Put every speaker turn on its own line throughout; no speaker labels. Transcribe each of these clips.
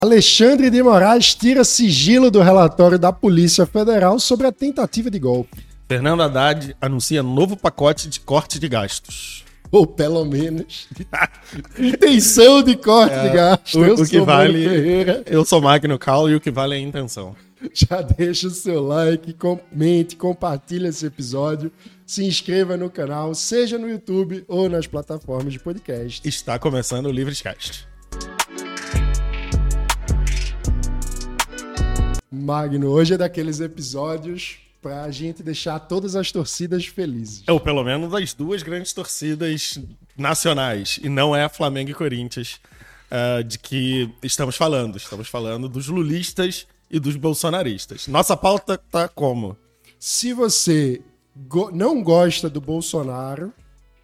Alexandre de Moraes tira sigilo do relatório da Polícia Federal sobre a tentativa de golpe.
Fernando Haddad anuncia novo pacote de corte de gastos.
Ou pelo menos intenção de corte de gastos.
O que vale, eu sou Magno Cal e o que vale é a intenção.
Já deixa o seu like, comente, compartilha esse episódio, se inscreva no canal, seja no YouTube ou nas plataformas de podcast.
Está começando o Livrescast.
Magno, hoje é daqueles episódios pra gente deixar todas as torcidas felizes.
Ou pelo menos as duas grandes torcidas nacionais, e não é Flamengo e Corinthians de que estamos falando. Estamos falando dos lulistas e dos bolsonaristas. Nossa pauta tá como?
Se você não gosta do Bolsonaro,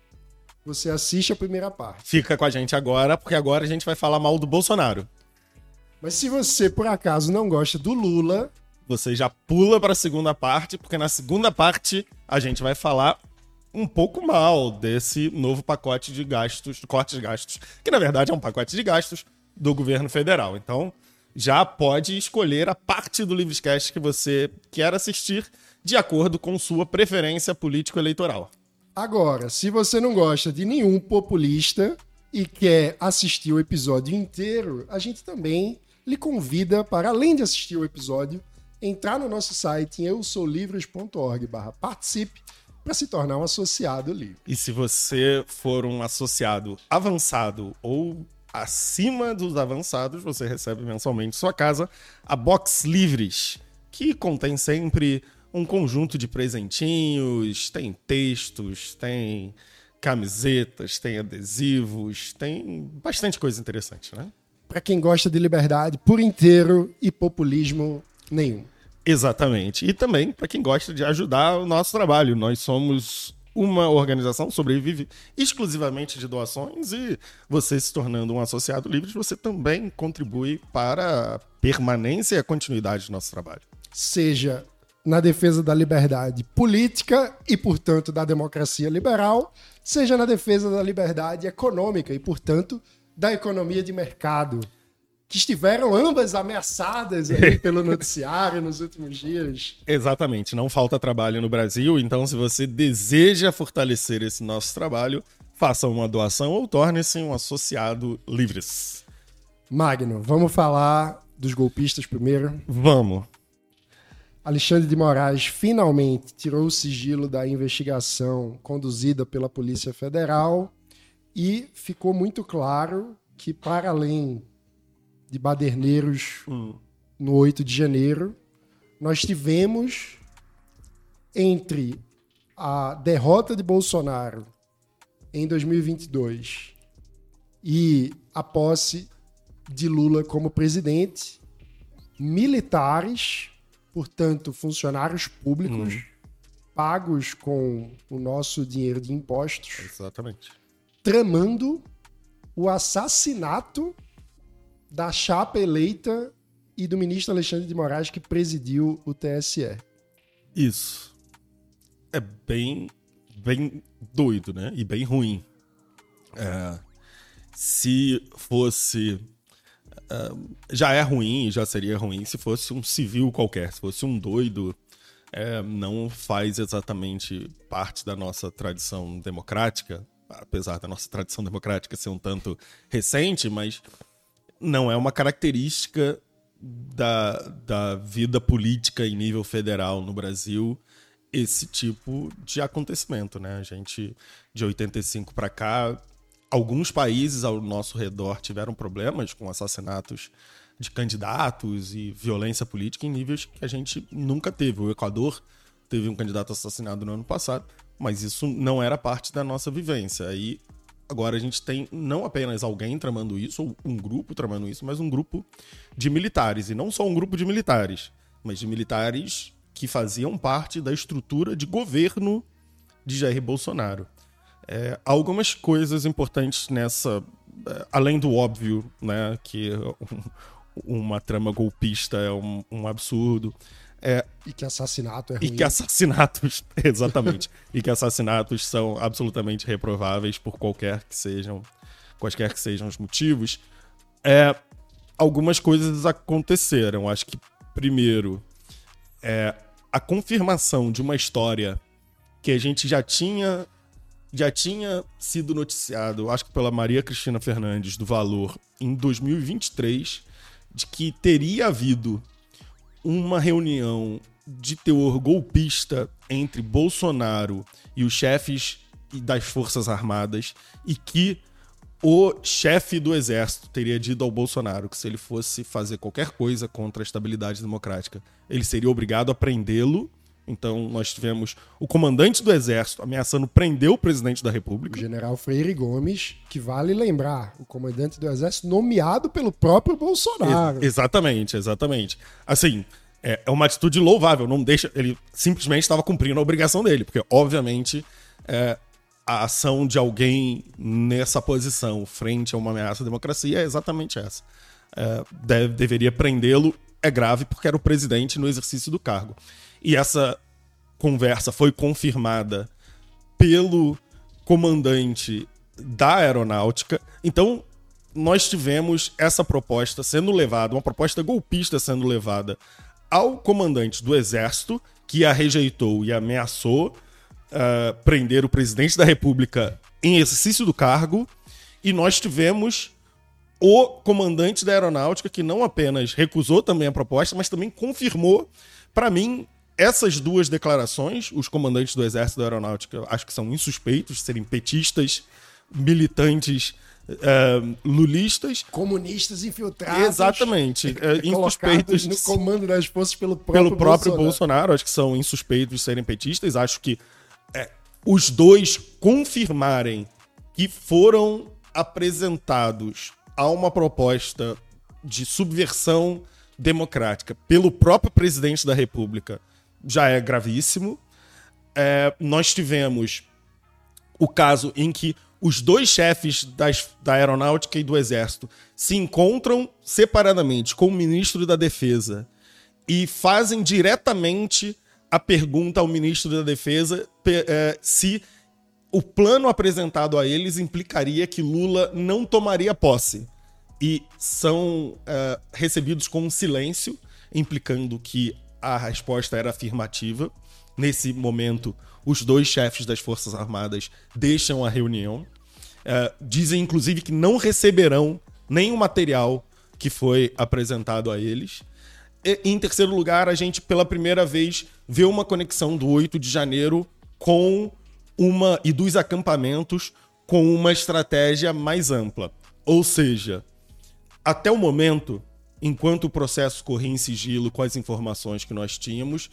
você assiste a primeira parte.
Fica com a gente agora, porque agora a gente vai falar mal do Bolsonaro.
Mas se você, por acaso, não gosta do Lula,
você já pula para a segunda parte, porque na segunda parte a gente vai falar um pouco mal desse novo pacote de gastos, de corte de gastos, que na verdade é um pacote de gastos do governo federal. Então, já pode escolher a parte do Livrescast que você quer assistir de acordo com sua preferência político-eleitoral.
Agora, se você não gosta de nenhum populista e quer assistir o episódio inteiro, a gente também lhe convida para, além de assistir o episódio, entrar no nosso site em eusoulivres.org/participe para se tornar um associado livre.
E se você for um associado avançado ou acima dos avançados, você recebe mensalmente em sua casa a Box Livres, que contém sempre um conjunto de presentinhos, tem textos, tem camisetas, tem adesivos, tem bastante coisa interessante, né?
Para quem gosta de liberdade por inteiro e populismo nenhum.
Exatamente. E também para quem gosta de ajudar o nosso trabalho. Nós somos uma organização que sobrevive exclusivamente de doações e você se tornando um associado livre, você também contribui para a permanência e a continuidade do nosso trabalho.
Seja na defesa da liberdade política e, portanto, da democracia liberal, seja na defesa da liberdade econômica e, portanto, da economia de mercado, que estiveram ambas ameaçadas aí pelo noticiário nos últimos dias.
Exatamente, não falta trabalho no Brasil, então se você deseja fortalecer esse nosso trabalho, faça uma doação ou torne-se um associado livres.
Magno, vamos falar dos golpistas primeiro?
Vamos.
Alexandre de Moraes finalmente tirou o sigilo da investigação conduzida pela Polícia Federal e ficou muito claro que, para além de baderneiros no 8 de janeiro, nós tivemos, entre a derrota de Bolsonaro em 2022 e a posse de Lula como presidente, militares, portanto, funcionários públicos, pagos com o nosso dinheiro de impostos,
exatamente,
tramando o assassinato da chapa eleita e do ministro Alexandre de Moraes, que presidiu o TSE.
Isso. É bem doido, né? E bem ruim. Se fosse... já é ruim, já seria ruim se fosse um civil qualquer, se fosse um doido, não faz exatamente parte da nossa tradição democrática, apesar da nossa tradição democrática ser um tanto recente, mas não é uma característica da vida política em nível federal no Brasil esse tipo de acontecimento, né? A gente, de 85 para cá, alguns países ao nosso redor tiveram problemas com assassinatos de candidatos e violência política em níveis que a gente nunca teve. O Equador teve um candidato assassinado no ano passado, mas isso não era parte da nossa vivência. Aí agora a gente tem não apenas alguém tramando isso, ou um grupo tramando isso, mas um grupo de militares. E não só um grupo de militares, mas de militares que faziam parte da estrutura de governo de Jair Bolsonaro. Algumas coisas importantes nessa, além do óbvio, né, que uma trama golpista é um absurdo.
E que assassinato é ruim.
E que assassinatos, exatamente, e que assassinatos são absolutamente reprováveis por quaisquer que sejam os motivos. algumas coisas aconteceram. Acho que, primeiro, a confirmação de uma história que a gente já tinha sido noticiado, acho que pela Maria Cristina Fernandes, do Valor, em 2023, de que teria havido uma reunião de teor golpista entre Bolsonaro e os chefes das Forças Armadas e que o chefe do Exército teria dito ao Bolsonaro que se ele fosse fazer qualquer coisa contra a estabilidade democrática, ele seria obrigado a prendê-lo. Então nós tivemos o comandante do Exército ameaçando prender o presidente da República.
O general Freire Gomes, que vale lembrar, o comandante do Exército nomeado pelo próprio Bolsonaro.
Exatamente. Assim, é uma atitude louvável, não deixa. Ele simplesmente estava cumprindo a obrigação dele, porque, obviamente, a ação de alguém nessa posição frente a uma ameaça à democracia é exatamente essa. Deveria prendê-lo, é grave, porque era o presidente no exercício do cargo. E essa conversa foi confirmada pelo comandante da Aeronáutica. Então, nós tivemos essa proposta sendo levada, uma proposta golpista sendo levada ao comandante do Exército, que a rejeitou e ameaçou prender o presidente da República em exercício do cargo. E nós tivemos o comandante da Aeronáutica, que não apenas recusou também a proposta, mas também confirmou. Para mim, essas duas declarações, os comandantes do Exército e da Aeronáutica, acho que são insuspeitos de serem petistas, militantes, lulistas.
Comunistas infiltrados.
Exatamente. Insuspeitos
no comando das forças pelo
próprio Bolsonaro. Acho que são insuspeitos de serem petistas. Acho que os dois confirmarem que foram apresentados a uma proposta de subversão democrática pelo próprio presidente da República já é gravíssimo. Nós tivemos o caso em que os dois chefes da Aeronáutica e do Exército se encontram separadamente com o ministro da Defesa e fazem diretamente a pergunta ao ministro da Defesa se o plano apresentado a eles implicaria que Lula não tomaria posse. E são recebidos com um silêncio, implicando que a resposta era afirmativa. Nesse momento, os dois chefes das Forças Armadas deixam a reunião. Dizem, inclusive, que não receberão nenhum material que foi apresentado a eles. E, em terceiro lugar, a gente, pela primeira vez, vê uma conexão do 8 de janeiro e dos acampamentos com uma estratégia mais ampla. Ou seja, até o momento, enquanto o processo corria em sigilo com as informações que nós tínhamos,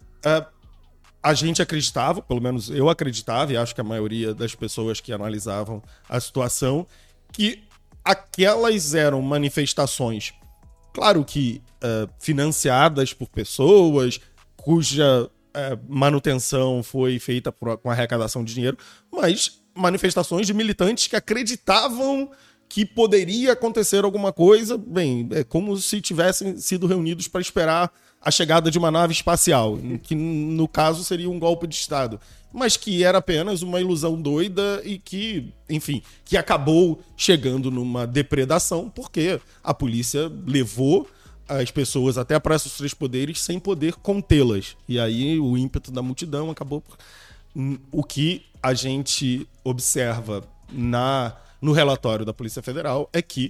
a gente acreditava, pelo menos eu acreditava, e acho que a maioria das pessoas que analisavam a situação, que aquelas eram manifestações, claro que financiadas por pessoas, cuja manutenção foi feita com arrecadação de dinheiro, mas manifestações de militantes que acreditavam que poderia acontecer alguma coisa. Bem, é como se tivessem sido reunidos para esperar a chegada de uma nave espacial, que no caso seria um golpe de Estado, mas que era apenas uma ilusão doida e que, enfim, que acabou chegando numa depredação porque a polícia levou as pessoas até a Praça dos Três Poderes sem poder contê-las. E aí o ímpeto da multidão acabou... O que a gente observa no relatório da Polícia Federal é que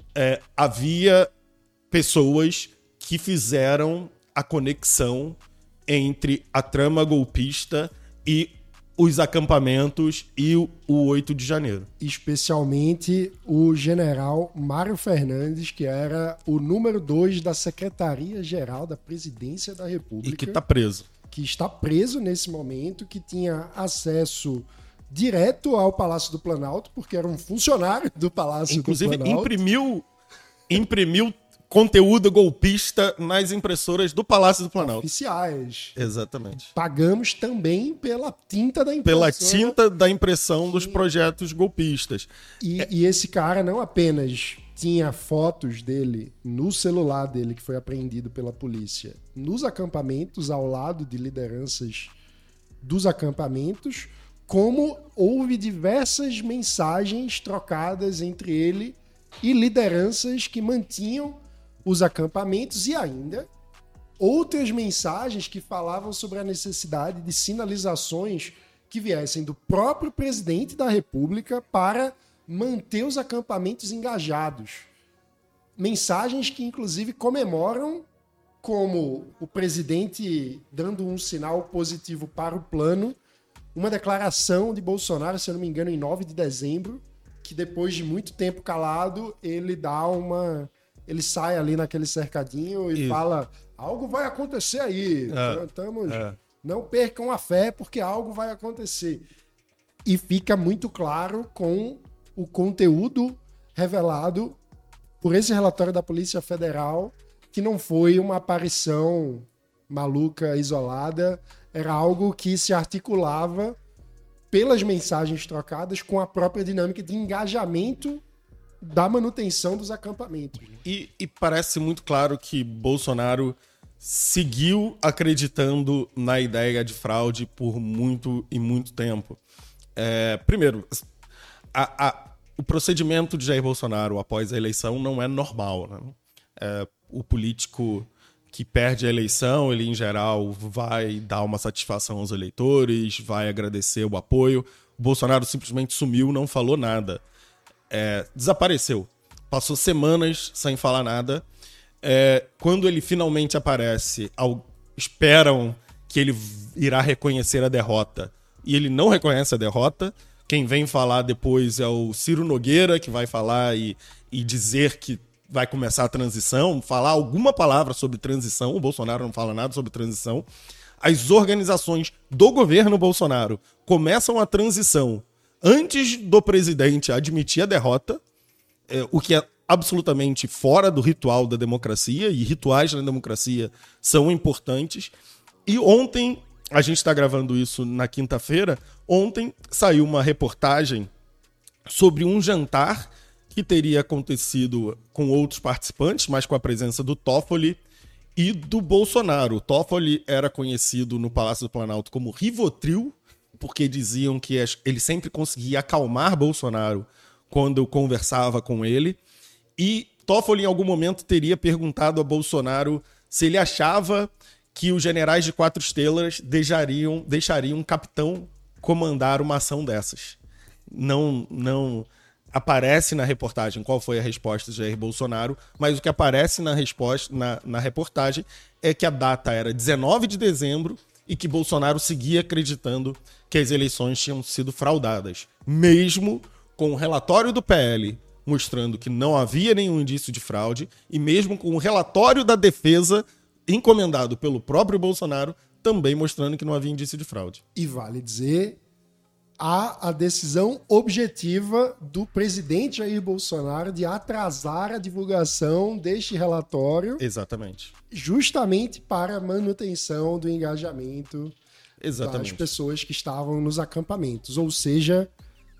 havia pessoas que fizeram a conexão entre a trama golpista e os acampamentos e o 8 de janeiro.
Especialmente o general Mário Fernandes, que era o número 2 da Secretaria-Geral da Presidência da República.
E que está preso.
Que está preso nesse momento, que tinha acesso direto ao Palácio do Planalto, porque era um funcionário do Palácio do Planalto.
Inclusive, imprimiu conteúdo golpista nas impressoras do Palácio do Planalto.
Oficiais.
Exatamente.
Pagamos também pela tinta da impressão.
Pela tinta da impressão dos projetos golpistas.
E esse cara não apenas tinha fotos dele no celular dele, que foi apreendido pela polícia, nos acampamentos, ao lado de lideranças dos acampamentos, como houve diversas mensagens trocadas entre ele e lideranças que mantinham os acampamentos e ainda outras mensagens que falavam sobre a necessidade de sinalizações que viessem do próprio presidente da República para manter os acampamentos engajados. Mensagens que, inclusive, comemoram como o presidente dando um sinal positivo para o plano, uma declaração de Bolsonaro, se eu não me engano, em 9 de dezembro, que depois de muito tempo calado, ele sai ali naquele cercadinho e fala: algo vai acontecer aí. Não percam a fé, porque algo vai acontecer. E fica muito claro com o conteúdo revelado por esse relatório da Polícia Federal, que não foi uma aparição maluca, isolada, era algo que se articulava pelas mensagens trocadas com a própria dinâmica de engajamento da manutenção dos acampamentos.
E parece muito claro que Bolsonaro seguiu acreditando na ideia de fraude por muito e muito tempo. Primeiro, o procedimento de Jair Bolsonaro após a eleição não é normal, né? O político que perde a eleição, ele em geral vai dar uma satisfação aos eleitores, vai agradecer o apoio. O Bolsonaro simplesmente sumiu, não falou nada. Desapareceu. Passou semanas sem falar nada. Quando ele finalmente aparece, esperam que ele irá reconhecer a derrota. E ele não reconhece a derrota. Quem vem falar depois é o Ciro Nogueira, que vai falar e dizer que vai começar a transição, falar alguma palavra sobre transição. O Bolsonaro não fala nada sobre transição. As organizações do governo Bolsonaro começam a transição antes do presidente admitir a derrota, o que é absolutamente fora do ritual da democracia, e rituais na democracia são importantes. E ontem, a gente está gravando isso na quinta-feira, ontem saiu uma reportagem sobre um jantar que teria acontecido com outros participantes, mas com a presença do Toffoli e do Bolsonaro. O Toffoli era conhecido no Palácio do Planalto como Rivotril, porque diziam que ele sempre conseguia acalmar Bolsonaro quando eu conversava com ele. E Toffoli, em algum momento, teria perguntado a Bolsonaro se ele achava que os generais de 4 estrelas deixariam um capitão comandar uma ação dessas. Não aparece na reportagem qual foi a resposta de Jair Bolsonaro, mas o que aparece na reportagem é que a data era 19 de dezembro e que Bolsonaro seguia acreditando que as eleições tinham sido fraudadas, mesmo com o relatório do PL mostrando que não havia nenhum indício de fraude e mesmo com o relatório da defesa encomendado pelo próprio Bolsonaro também mostrando que não havia indício de fraude.
E vale dizer, há a decisão objetiva do presidente Jair Bolsonaro de atrasar a divulgação deste relatório.
Exatamente.
Justamente para a manutenção do engajamento das pessoas que estavam nos acampamentos. Ou seja,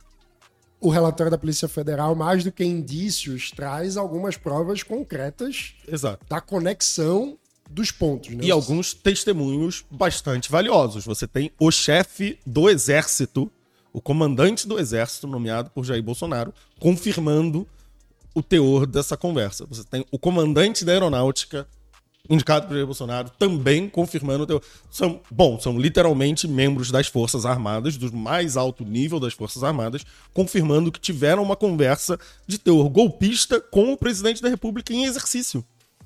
o relatório da Polícia Federal, mais do que indícios, traz algumas provas concretas da conexão dos pontos. Né?
E alguns testemunhos bastante valiosos. Você tem o chefe do Exército, o comandante do Exército, nomeado por Jair Bolsonaro, confirmando o teor dessa conversa. Você tem o comandante da Aeronáutica, indicado por Jair Bolsonaro, também confirmando o teor. São literalmente membros das Forças Armadas, do mais alto nível das Forças Armadas, confirmando que tiveram uma conversa de teor golpista com o presidente da República em exercício.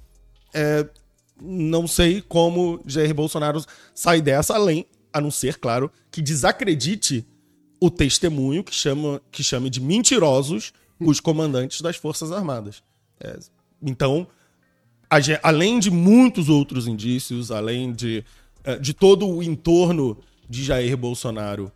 Não sei como Jair Bolsonaro sai dessa, além, a não ser, claro, que desacredite o testemunho, que chame de mentirosos os comandantes das Forças Armadas. Então, além de muitos outros indícios, além de todo o entorno de Jair Bolsonaro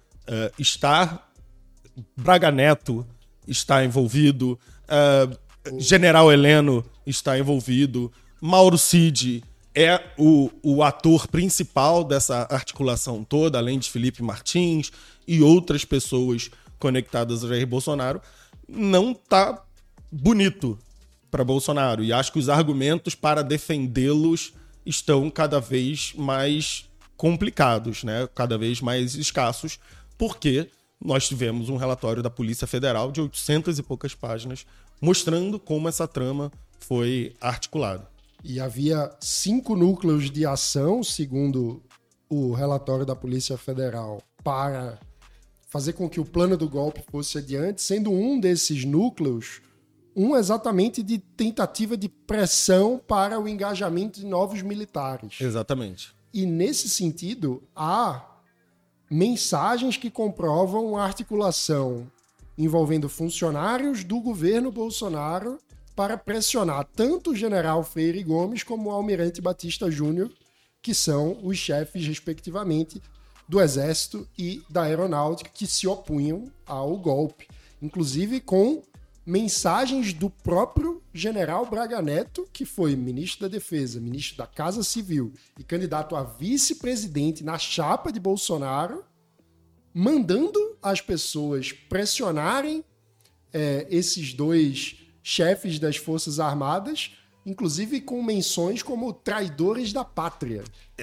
Braga Neto está envolvido, General Heleno está envolvido, Mauro Cid é o ator principal dessa articulação toda, além de Felipe Martins e outras pessoas conectadas a Jair Bolsonaro. Não tá bonito para Bolsonaro. E acho que os argumentos para defendê-los estão cada vez mais complicados, né? Cada vez mais escassos, porque nós tivemos um relatório da Polícia Federal de 800 e poucas páginas mostrando como essa trama foi articulada.
E havia 5 núcleos de ação, segundo o relatório da Polícia Federal, para fazer com que o plano do golpe fosse adiante, sendo um desses núcleos exatamente de tentativa de pressão para o engajamento de novos militares.
Exatamente.
E nesse sentido, há mensagens que comprovam a articulação envolvendo funcionários do governo Bolsonaro para pressionar tanto o general Freire Gomes como o almirante Batista Júnior, que são os chefes, respectivamente, do Exército e da Aeronáutica, que se opunham ao golpe. Inclusive com mensagens do próprio general Braga Neto, que foi ministro da Defesa, ministro da Casa Civil e candidato a vice-presidente na chapa de Bolsonaro, mandando as pessoas pressionarem esses dois chefes das Forças Armadas, inclusive com menções como traidores da pátria.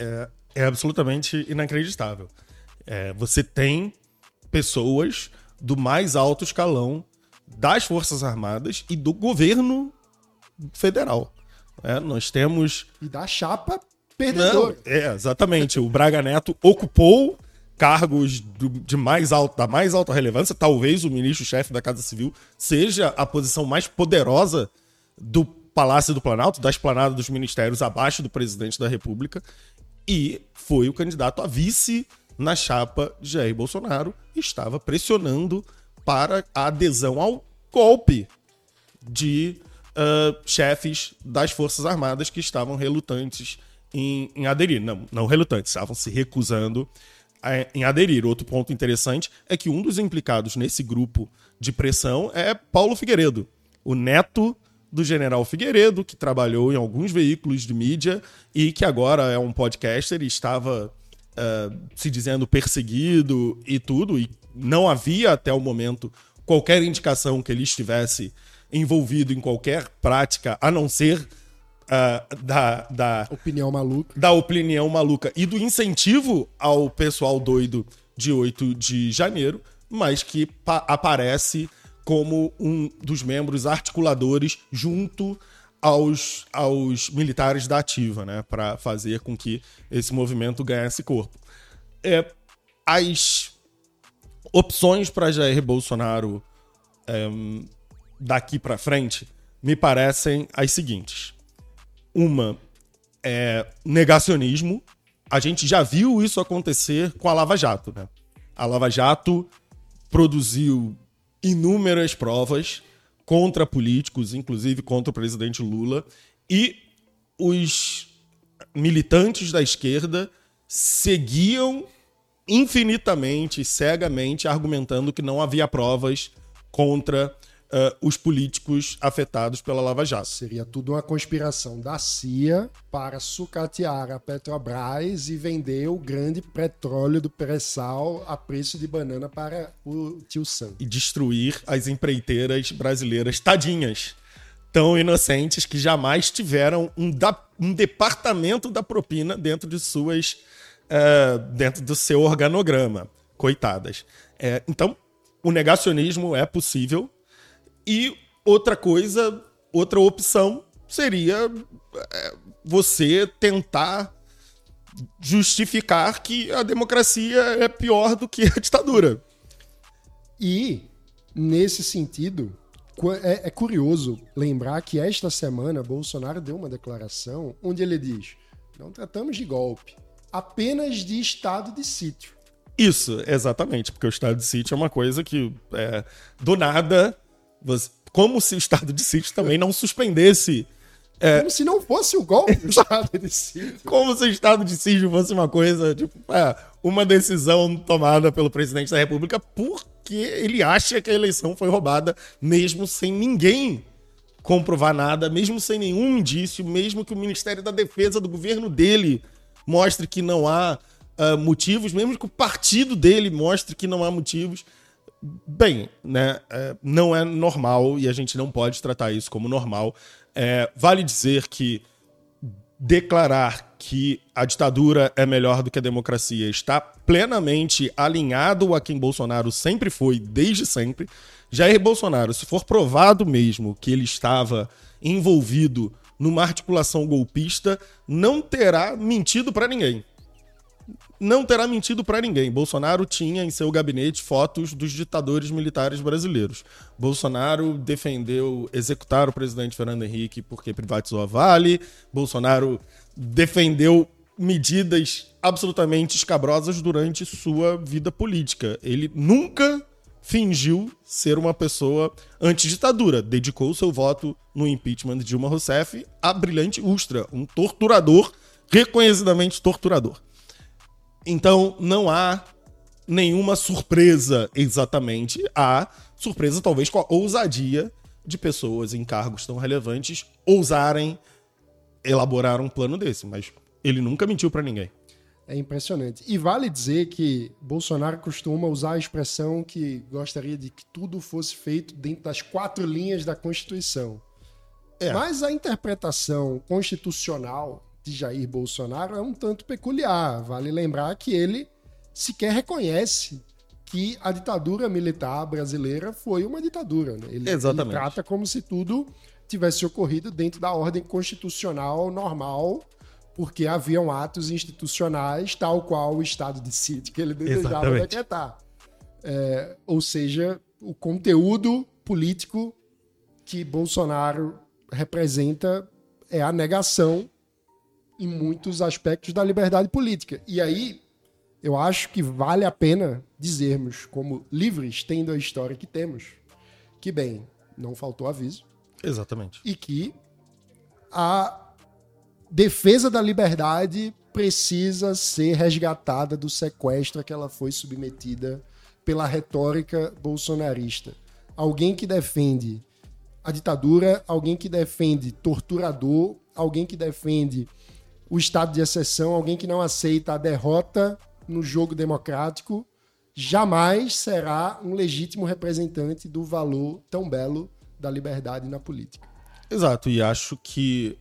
É absolutamente inacreditável. Você tem pessoas do mais alto escalão das Forças Armadas e do governo federal. Nós temos...
E da chapa perdedora.
Exatamente. O Braga Neto ocupou cargos da mais alta relevância. Talvez o ministro-chefe da Casa Civil seja a posição mais poderosa do Palácio do Planalto, da esplanada dos ministérios, abaixo do presidente da República. E foi o candidato a vice na chapa de Jair Bolsonaro. Estava pressionando para a adesão ao golpe de chefes das Forças Armadas que estavam relutantes em aderir. Não relutantes, estavam se recusando em aderir. Outro ponto interessante é que um dos implicados nesse grupo de pressão é Paulo Figueiredo, o neto do general Figueiredo, que trabalhou em alguns veículos de mídia e que agora é um podcaster e estava se dizendo perseguido e tudo, e não havia até o momento qualquer indicação que ele estivesse envolvido em qualquer prática, a não ser da
opinião maluca.
Da opinião maluca e do incentivo ao pessoal doido de 8 de janeiro, mas que aparece como um dos membros articuladores junto aos militares da ativa, né, para fazer com que esse movimento ganhasse corpo. As opções para Jair Bolsonaro daqui para frente me parecem as seguintes. Uma é negacionismo. A gente já viu isso acontecer com a Lava Jato, né? A Lava Jato produziu inúmeras provas contra políticos, inclusive contra o presidente Lula, e os militantes da esquerda seguiam infinitamente, cegamente, argumentando que não havia provas contra os políticos afetados pela Lava Jato.
Seria tudo uma conspiração da CIA para sucatear a Petrobras e vender o grande petróleo do pré-sal a preço de banana para o tio Sam.
E destruir as empreiteiras brasileiras tadinhas, tão inocentes, que jamais tiveram um departamento da propina dentro de dentro do seu organograma. Coitadas. Então, o negacionismo é possível. E outra opção seria você tentar justificar que a democracia é pior do que a ditadura.
E, nesse sentido, é curioso lembrar que esta semana Bolsonaro deu uma declaração onde ele diz: não tratamos de golpe, apenas de estado de sítio.
Isso, exatamente, porque o estado de sítio é uma coisa que, do nada... Como se o estado de sítio também não suspendesse...
Como se não fosse o golpe do estado de sítio.
Como se o estado de sítio fosse uma coisa, tipo, uma decisão tomada pelo presidente da República porque ele acha que a eleição foi roubada, mesmo sem ninguém comprovar nada, mesmo sem nenhum indício, mesmo que o Ministério da Defesa do governo dele mostre que não há motivos, mesmo que o partido dele mostre que não há motivos. Bem, né, não é normal e a gente não pode tratar isso como normal. Vale dizer que declarar que a ditadura é melhor do que a democracia está plenamente alinhado a quem Bolsonaro sempre foi, desde sempre. Jair Bolsonaro, se for provado mesmo que ele estava envolvido numa articulação golpista, não terá mentido para ninguém. Não terá mentido para ninguém. Bolsonaro tinha em seu gabinete fotos dos ditadores militares brasileiros. Bolsonaro defendeu executar o presidente Fernando Henrique porque privatizou a Vale. Bolsonaro defendeu medidas absolutamente escabrosas durante sua vida política. Ele nunca fingiu ser uma pessoa antiditadura. Dedicou seu voto no impeachment de Dilma Rousseff a brilhante Ustra, um torturador, reconhecidamente torturador. Então, não há nenhuma surpresa exatamente. Há surpresa, talvez, com a ousadia de pessoas em cargos tão relevantes ousarem elaborar um plano desse. Mas ele nunca mentiu pra ninguém.
É impressionante. E vale dizer que Bolsonaro costuma usar a expressão que gostaria de que tudo fosse feito dentro das 4 linhas da Constituição. Mas a interpretação constitucional de Jair Bolsonaro é um tanto peculiar. Vale lembrar que ele sequer reconhece que a ditadura militar brasileira foi uma ditadura. Né? Ele trata como se tudo tivesse ocorrido dentro da ordem constitucional normal, porque haviam atos institucionais tal qual o estado de sítio que ele desejava decretar. Ou seja, o conteúdo político que Bolsonaro representa é a negação em muitos aspectos da liberdade política. E aí, eu acho que vale a pena dizermos, como livres, tendo a história que temos, que, bem, não faltou aviso.
Exatamente.
E que a defesa da liberdade precisa ser resgatada do sequestro a que ela foi submetida pela retórica bolsonarista. Alguém que defende a ditadura, alguém que defende torturador, alguém que defende o estado de exceção, alguém que não aceita a derrota no jogo democrático, jamais será um legítimo representante do valor tão belo da liberdade na política.
Exato, e acho que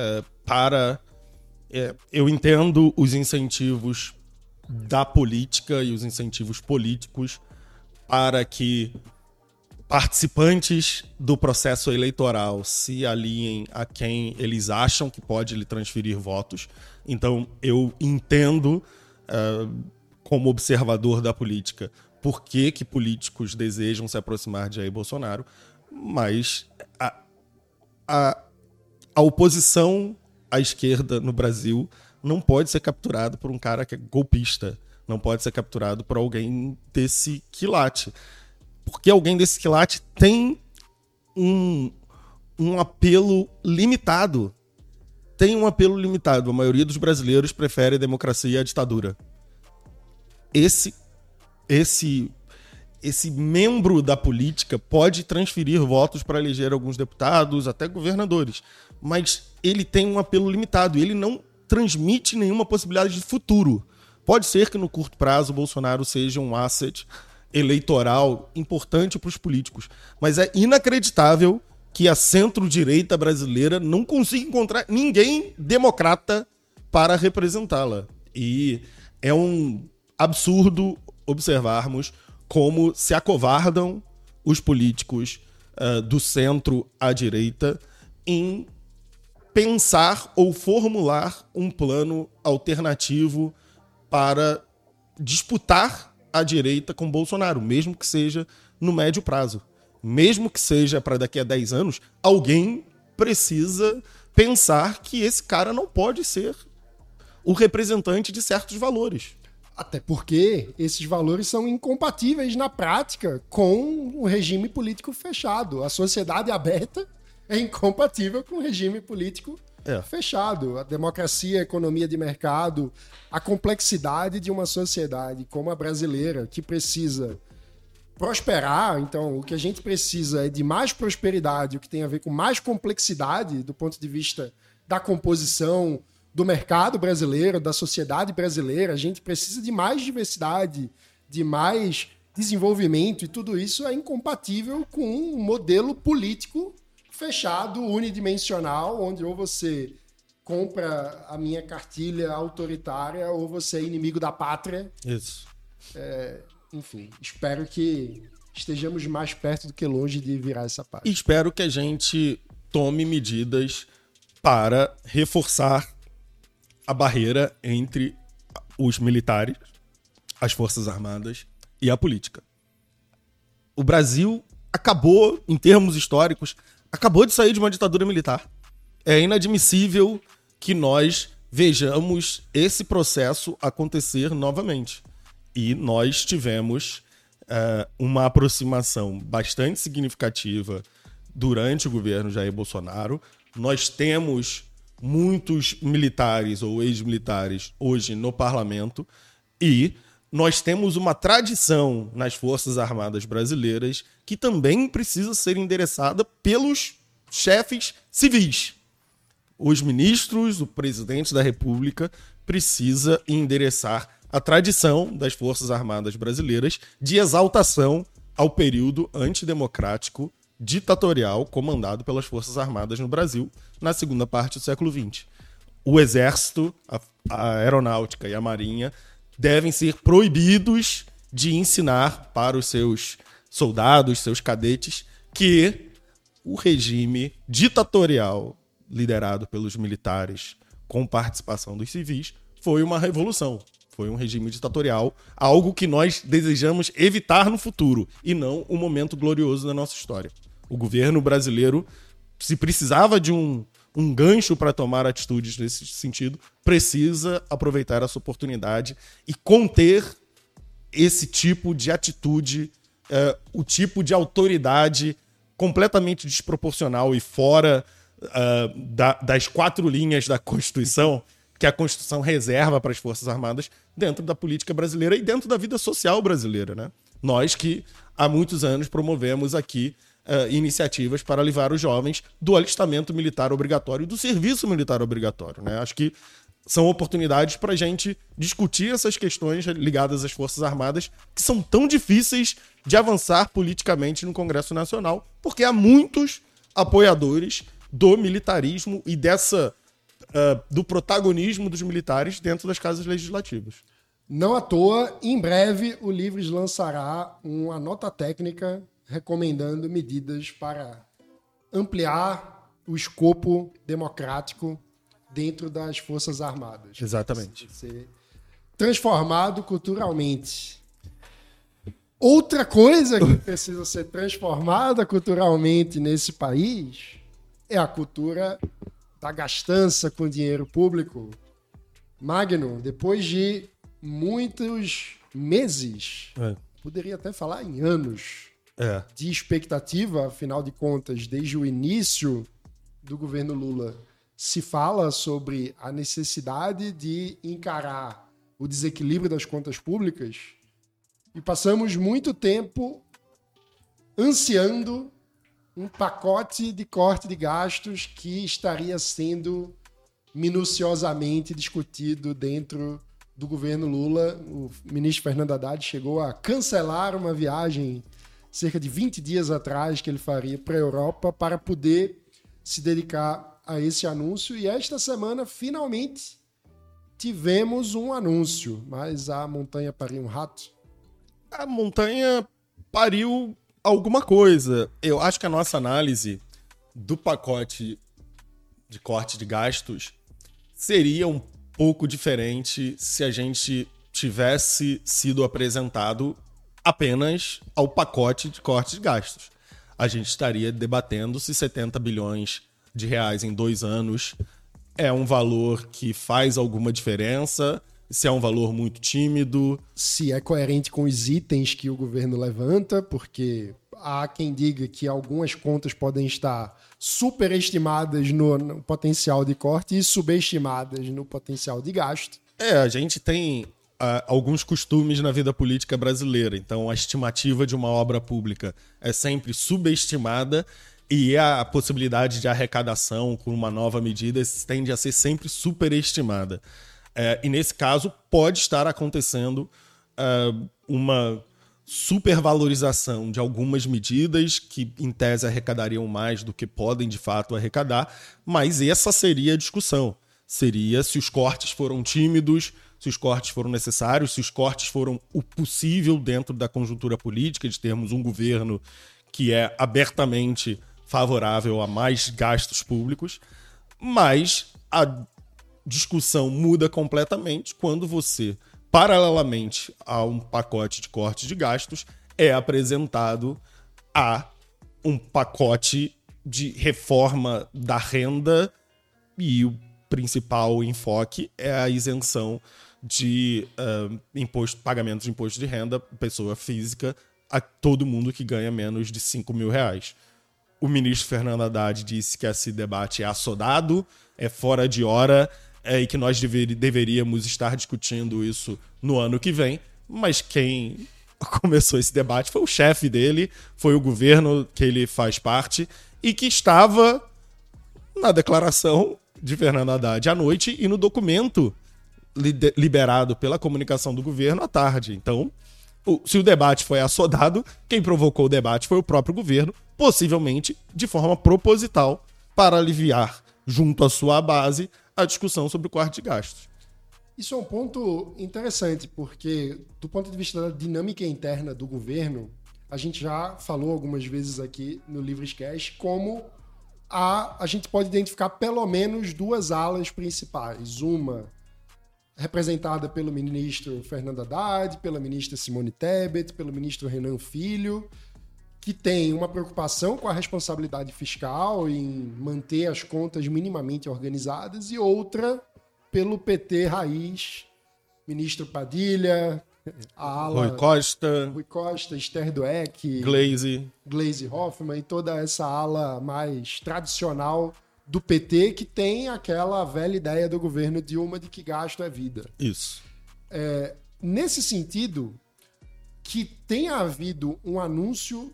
eu entendo os incentivos da política e os incentivos políticos para que participantes do processo eleitoral se aliem a quem eles acham que pode lhe transferir votos. Então, eu entendo, como observador da política, por que políticos desejam se aproximar de Jair Bolsonaro, mas a oposição à esquerda no Brasil não pode ser capturada por um cara que é golpista, não pode ser capturado por alguém desse quilate. Porque alguém desse quilate tem um apelo limitado. Tem um apelo limitado. A maioria dos brasileiros prefere a democracia à ditadura. Esse membro da política pode transferir votos para eleger alguns deputados, até governadores. Mas ele tem um apelo limitado. Ele não transmite nenhuma possibilidade de futuro. Pode ser que no curto prazo o Bolsonaro seja um asset eleitoral importante para os políticos. Mas é inacreditável que a centro-direita brasileira não consiga encontrar ninguém democrata para representá-la. E é um absurdo observarmos como se acovardam os políticos do centro à direita em pensar ou formular um plano alternativo para disputar a direita com Bolsonaro, mesmo que seja no médio prazo. Mesmo que seja para daqui a 10 anos, alguém precisa pensar que esse cara não pode ser o representante de certos valores.
Até porque esses valores são incompatíveis na prática com o regime político fechado. A sociedade aberta é incompatível com o regime político fechado. A democracia, a economia de mercado, a complexidade de uma sociedade como a brasileira, que precisa prosperar. Então, o que a gente precisa é de mais prosperidade, o que tem a ver com mais complexidade do ponto de vista da composição do mercado brasileiro, da sociedade brasileira. A gente precisa de mais diversidade, de mais desenvolvimento, e tudo isso é incompatível com um modelo político fechado, unidimensional, onde ou você compra a minha cartilha autoritária ou você é inimigo da pátria.
Isso.
Enfim, espero que estejamos mais perto do que longe de virar essa página.
Espero que a gente tome medidas para reforçar a barreira entre os militares, as Forças Armadas e a política. O Brasil acabou, em termos históricos, acabou de sair de uma ditadura militar. É inadmissível que nós vejamos esse processo acontecer novamente. E nós tivemos uma aproximação bastante significativa durante o governo Jair Bolsonaro. Nós temos muitos militares ou ex-militares hoje no parlamento e nós temos uma tradição nas Forças Armadas brasileiras que também precisa ser endereçada pelos chefes civis. Os ministros, o presidente da República precisa endereçar a tradição das Forças Armadas brasileiras de exaltação ao período antidemocrático ditatorial comandado pelas Forças Armadas no Brasil na segunda parte do século XX. O Exército, a Aeronáutica e a Marinha devem ser proibidos de ensinar para os seus soldados, seus cadetes, que o regime ditatorial liderado pelos militares com participação dos civis foi uma revolução. Foi um regime ditatorial, algo que nós desejamos evitar no futuro e não um momento glorioso da nossa história. O governo brasileiro, se precisava de um gancho para tomar atitudes nesse sentido, precisa aproveitar essa oportunidade e conter esse tipo de atitude, o tipo de autoridade completamente desproporcional e fora das 4 linhas da Constituição, que a Constituição reserva para as Forças Armadas dentro da política brasileira e dentro da vida social brasileira, né? Nós que há muitos anos promovemos aqui iniciativas para livrar os jovens do alistamento militar obrigatório e do serviço militar obrigatório, né? Acho que são oportunidades para a gente discutir essas questões ligadas às Forças Armadas que são tão difíceis de avançar politicamente no Congresso Nacional, porque há muitos apoiadores do militarismo e do protagonismo dos militares dentro das casas legislativas.
Não à toa, em breve, o Livres lançará uma nota técnica recomendando medidas para ampliar o escopo democrático dentro das Forças Armadas.
Exatamente.
Ser transformado culturalmente. Outra coisa que precisa ser transformada culturalmente nesse país é a cultura da gastança com dinheiro público. Magno, depois de muitos meses, poderia até falar em anos, de expectativa, afinal de contas, desde o início do governo Lula, se fala sobre a necessidade de encarar o desequilíbrio das contas públicas e passamos muito tempo ansiando um pacote de corte de gastos que estaria sendo minuciosamente discutido dentro do governo Lula. O ministro Fernando Haddad chegou a cancelar uma viagem cerca de 20 dias atrás que ele faria para a Europa para poder se dedicar a esse anúncio. E esta semana, finalmente, tivemos um anúncio. Mas a montanha pariu um rato?
A montanha pariu alguma coisa. Eu acho que a nossa análise do pacote de corte de gastos seria um pouco diferente se a gente tivesse sido apresentado apenas ao pacote de corte de gastos. A gente estaria debatendo se 70 bilhões de reais em 2 anos é um valor que faz alguma diferença, se é um valor muito tímido.
Se é coerente com os itens que o governo levanta, porque há quem diga que algumas contas podem estar superestimadas no potencial de corte e subestimadas no potencial de gasto.
A gente tem alguns costumes na vida política brasileira. Então, a estimativa de uma obra pública é sempre subestimada e a possibilidade de arrecadação com uma nova medida tende a ser sempre superestimada. E nesse caso, pode estar acontecendo uma supervalorização de algumas medidas que, em tese, arrecadariam mais do que podem, de fato, arrecadar, mas essa seria a discussão. Seria se os cortes foram tímidos, se os cortes foram necessários, se os cortes foram o possível dentro da conjuntura política, de termos um governo que é abertamente favorável a mais gastos públicos, mas a discussão muda completamente quando você, paralelamente a um pacote de cortes de gastos, é apresentado a um pacote de reforma da renda e o principal enfoque é a isenção de pagamento de imposto de renda, pessoa física, a todo mundo que ganha menos de 5 mil reais. O ministro Fernando Haddad disse que esse debate é assodado, é fora de hora, e que nós deveríamos estar discutindo isso no ano que vem, mas quem começou esse debate foi o chefe dele, foi o governo que ele faz parte e que estava na declaração de Fernando Haddad à noite e no documento liberado pela comunicação do governo à tarde. Então, se o debate foi assodado, quem provocou o debate foi o próprio governo, possivelmente de forma proposital, para aliviar, junto à sua base, a discussão sobre o corte de gastos.
Isso é um ponto interessante, porque do ponto de vista da dinâmica interna do governo, a gente já falou algumas vezes aqui no Livrescast como a gente pode identificar pelo menos duas alas principais. Uma representada pelo ministro Fernando Haddad, pela ministra Simone Tebet, pelo ministro Renan Filho, que tem uma preocupação com a responsabilidade fiscal em manter as contas minimamente organizadas, e outra pelo PT raiz, ministro Padilha, a ala Rui Costa, Esther Dweck, Gleisi Hoffmann e toda essa ala mais tradicional do PT, que tem aquela velha ideia do governo Dilma de que gasto é vida.
Isso.
Nesse sentido, que tenha havido um anúncio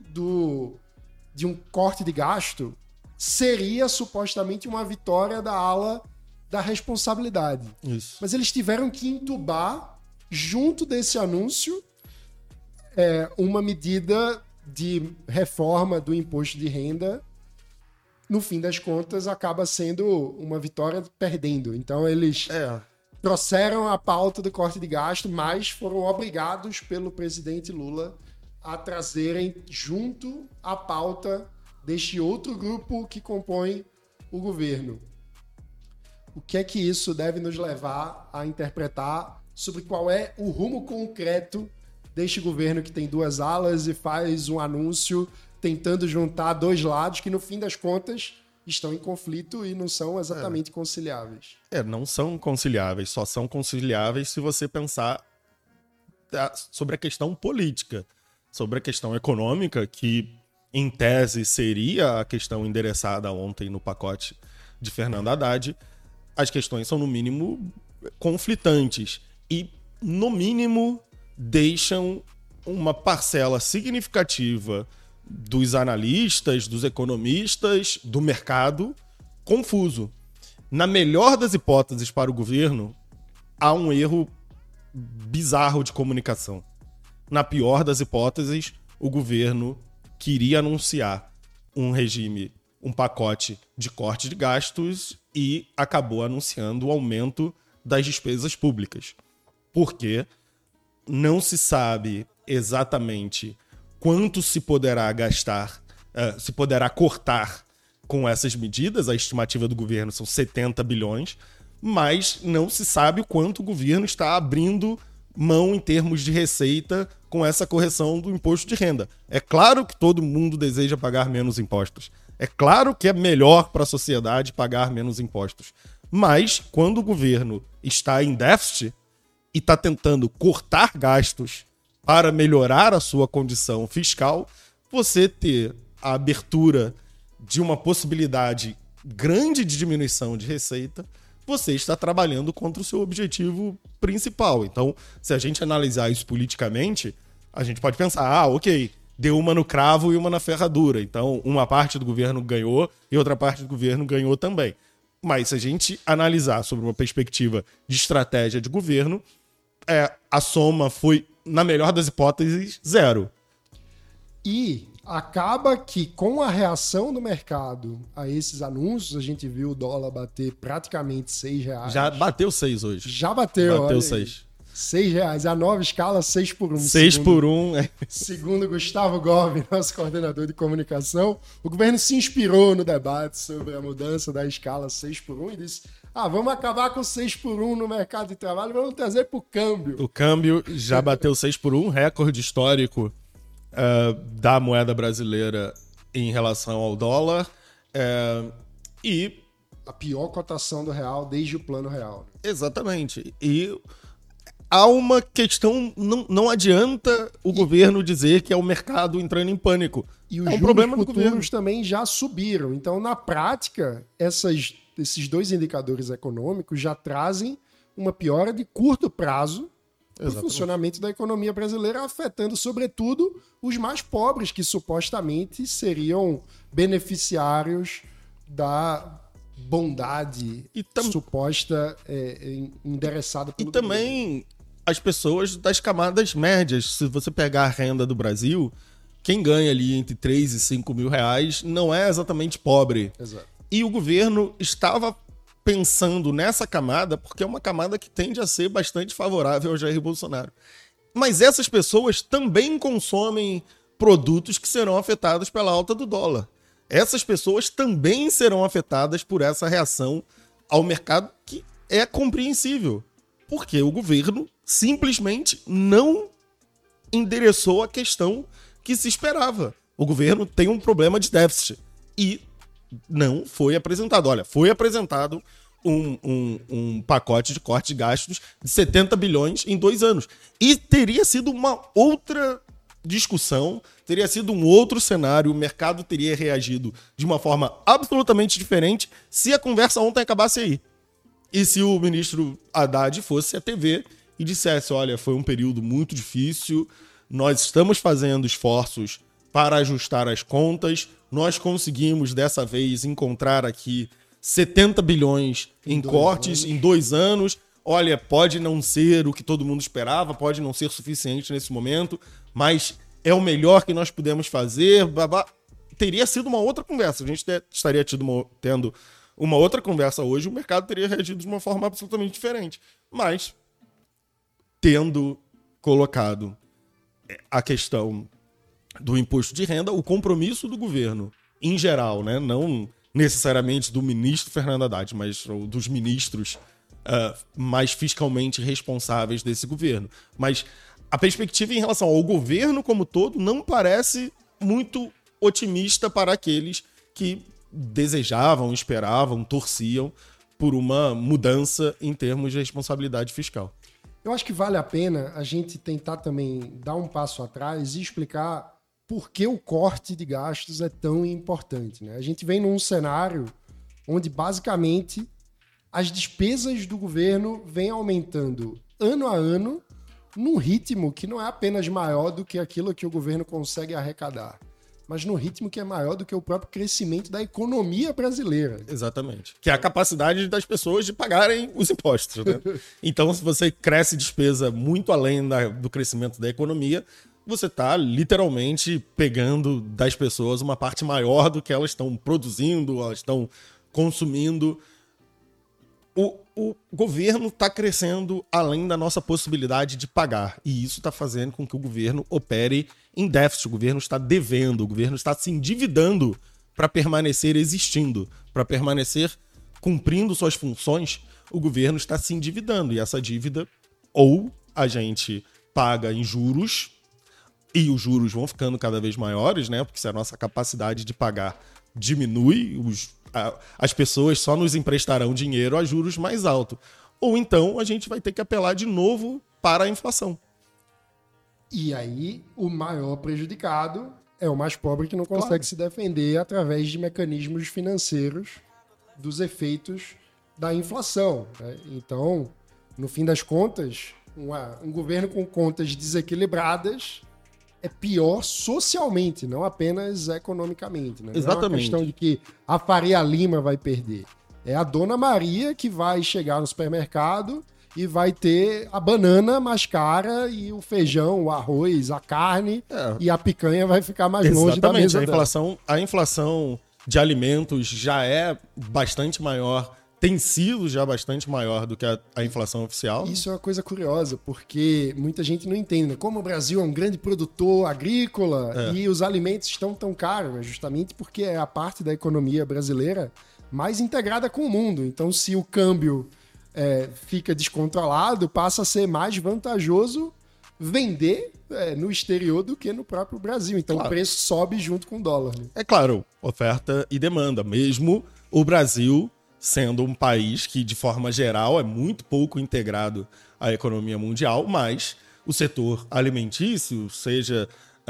de um corte de gasto seria supostamente uma vitória da ala da responsabilidade.
Isso.
Mas eles tiveram que entubar, junto desse anúncio, uma medida de reforma do imposto de renda. No fim das contas, acaba sendo uma vitória perdendo. Então, eles trouxeram a pauta do corte de gasto, mas foram obrigados pelo presidente Lula a trazerem junto a pauta deste outro grupo que compõe o governo. O que é que isso deve nos levar a interpretar sobre qual é o rumo concreto deste governo que tem duas alas e faz um anúncio tentando juntar dois lados que, no fim das contas, estão em conflito e não são exatamente conciliáveis.
Não são conciliáveis, só são conciliáveis se você pensar sobre a questão política, sobre a questão econômica, que em tese seria a questão endereçada ontem no pacote de Fernando Haddad. As questões são, no mínimo, conflitantes e, no mínimo, deixam uma parcela significativa dos analistas, dos economistas, do mercado, confuso. Na melhor das hipóteses para o governo, há um erro bizarro de comunicação. Na pior das hipóteses, o governo queria anunciar um pacote de corte de gastos e acabou anunciando o aumento das despesas públicas. Porque não se sabe exatamente quanto se poderá gastar, se poderá cortar com essas medidas. A estimativa do governo são 70 bilhões, mas não se sabe o quanto o governo está abrindo mão em termos de receita com essa correção do imposto de renda. É claro que todo mundo deseja pagar menos impostos. É claro que é melhor para a sociedade pagar menos impostos. Mas, quando o governo está em déficit e está tentando cortar gastos para melhorar a sua condição fiscal, você ter a abertura de uma possibilidade grande de diminuição de receita, você está trabalhando contra o seu objetivo principal. Então, se a gente analisar isso politicamente, a gente pode pensar, ok, deu uma no cravo e uma na ferradura. Então, uma parte do governo ganhou e outra parte do governo ganhou também. Mas se a gente analisar sobre uma perspectiva de estratégia de governo, a soma foi, na melhor das hipóteses, zero.
E acaba que com a reação do mercado a esses anúncios, a gente viu o dólar bater praticamente R$6.
Já bateu 6 hoje.
Já bateu,
Bateu
olha
6.
R$6. A nova escala, 6 por 1.
6 por 1.
Segundo Gustavo Gobi, nosso coordenador de comunicação, o governo se inspirou no debate sobre a mudança da escala 6 por 1 e disse: vamos acabar com 6 por 1 no mercado de trabalho, vamos trazer para o câmbio.
O câmbio já bateu 6 por 1, recorde histórico da moeda brasileira em relação ao dólar. E
a pior cotação do real desde o plano real.
Exatamente. E há uma questão, não adianta o governo dizer que é o mercado entrando em pânico.
E os juros futuros também já subiram. Então, na prática, esses dois indicadores econômicos já trazem uma piora de curto prazo no funcionamento da economia brasileira, afetando, sobretudo, os mais pobres, que supostamente seriam beneficiários da bondade suposta endereçada pelo
governo. E também as pessoas das camadas médias. Se você pegar a renda do Brasil, quem ganha ali entre 3 e 5 mil reais não é exatamente pobre.
Exato.
E o governo estava pensando nessa camada porque é uma camada que tende a ser bastante favorável ao Jair Bolsonaro. Mas essas pessoas também consomem produtos que serão afetados pela alta do dólar. Essas pessoas também serão afetadas por essa reação ao mercado, que é compreensível. Porque o governo simplesmente não endereçou a questão que se esperava. O governo tem um problema de déficit e não foi apresentado. Olha, foi apresentado um pacote de corte de gastos de 70 bilhões em 2 anos. E teria sido uma outra discussão, teria sido um outro cenário, o mercado teria reagido de uma forma absolutamente diferente se a conversa ontem acabasse aí. E se o ministro Haddad fosse à TV e dissesse: olha, foi um período muito difícil, nós estamos fazendo esforços para ajustar as contas, nós conseguimos dessa vez encontrar aqui 70 bilhões em cortes em 2 anos. Olha, pode não ser o que todo mundo esperava, pode não ser suficiente nesse momento, mas é o melhor que nós podemos fazer. Teria sido uma outra conversa. A gente estaria tendo uma outra conversa hoje, o mercado teria reagido de uma forma absolutamente diferente. Mas, tendo colocado a questão do imposto de renda, o compromisso do governo, em geral, né? Não necessariamente do ministro Fernando Haddad, mas dos ministros mais fiscalmente responsáveis desse governo. Mas a perspectiva em relação ao governo como todo não parece muito otimista para aqueles que desejavam, esperavam, torciam por uma mudança em termos de responsabilidade fiscal.
Eu acho que vale a pena a gente tentar também dar um passo atrás e explicar por que o corte de gastos é tão importante, né? A gente vem num cenário onde, basicamente, as despesas do governo vêm aumentando ano a ano num ritmo que não é apenas maior do que aquilo que o governo consegue arrecadar, mas num ritmo que é maior do que o próprio crescimento da economia brasileira.
Exatamente. Que é a capacidade das pessoas de pagarem os impostos, né? Então, se você cresce despesa muito além do crescimento da economia, você está literalmente pegando das pessoas uma parte maior do que elas estão produzindo, elas estão consumindo. O governo está crescendo além da nossa possibilidade de pagar. E isso está fazendo com que o governo opere em déficit. O governo está devendo, o governo está se endividando para permanecer existindo, para permanecer cumprindo suas funções. O governo está se endividando. E essa dívida, ou a gente paga em juros, e os juros vão ficando cada vez maiores, né? Porque se a nossa capacidade de pagar diminui, as pessoas só nos emprestarão dinheiro a juros mais altos. Ou então a gente vai ter que apelar de novo para a inflação.
E aí o maior prejudicado é o mais pobre, que não consegue se defender através de mecanismos financeiros dos efeitos da inflação, né? Então, no fim das contas, um governo com contas desequilibradas é pior socialmente, não apenas economicamente, né?
Exatamente.
Não é uma questão de que a Faria Lima vai perder. É a Dona Maria que vai chegar no supermercado e vai ter a banana mais cara e o feijão, o arroz, a carne e a picanha vai ficar mais longe da mesa dela.
A inflação de alimentos já é bastante maior, tem sido já bastante maior do que a inflação oficial.
Isso é uma coisa curiosa, porque muita gente não entende, né? Como o Brasil é um grande produtor agrícola e os alimentos estão tão caros, é justamente porque é a parte da economia brasileira mais integrada com o mundo. Então, se o câmbio fica descontrolado, passa a ser mais vantajoso vender no exterior do que no próprio Brasil. Então, o preço sobe junto com o dólar. Né?
É claro, oferta e demanda. Mesmo o Brasil sendo um país que, de forma geral, é muito pouco integrado à economia mundial, mas o setor alimentício, seja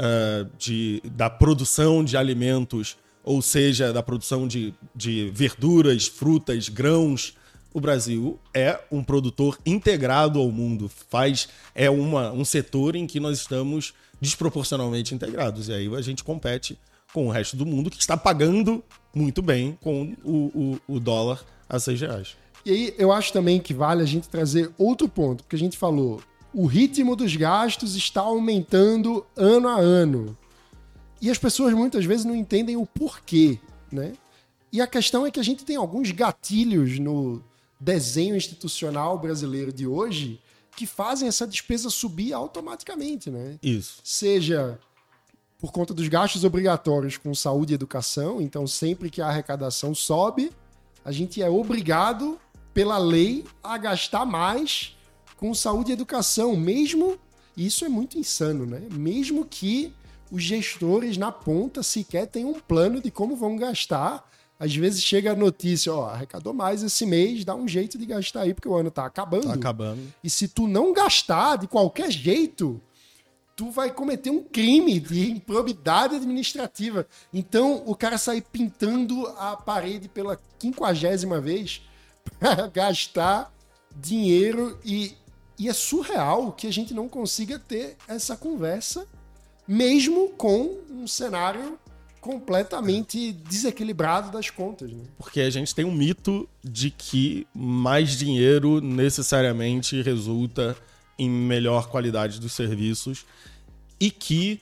da produção de alimentos, ou seja, da produção de verduras, frutas, grãos, o Brasil é um produtor integrado ao mundo. É um setor em que nós estamos desproporcionalmente integrados. E aí a gente compete com o resto do mundo, que está pagando muito bem com o dólar a R$6.
E aí eu acho também que vale a gente trazer outro ponto, porque a gente falou, o ritmo dos gastos está aumentando ano a ano. E as pessoas muitas vezes não entendem o porquê, né? E a questão é que a gente tem alguns gatilhos no desenho institucional brasileiro de hoje que fazem essa despesa subir automaticamente, né?
Isso.
Seja por conta dos gastos obrigatórios com saúde e educação, então sempre que a arrecadação sobe, a gente é obrigado pela lei a gastar mais com saúde e educação, mesmo, isso é muito insano, né? Mesmo que os gestores na ponta sequer tenham um plano de como vão gastar. Às vezes chega a notícia, arrecadou mais esse mês, dá um jeito de gastar aí, porque o ano tá acabando.
Tá acabando.
E se tu não gastar de qualquer jeito, tu vai cometer um crime de improbidade administrativa. Então, o cara sai pintando a parede pela 50ª vez para gastar dinheiro e é surreal que a gente não consiga ter essa conversa, mesmo com um cenário completamente desequilibrado das contas, né?
Porque a gente tem um mito de que mais dinheiro necessariamente resulta em melhor qualidade dos serviços e que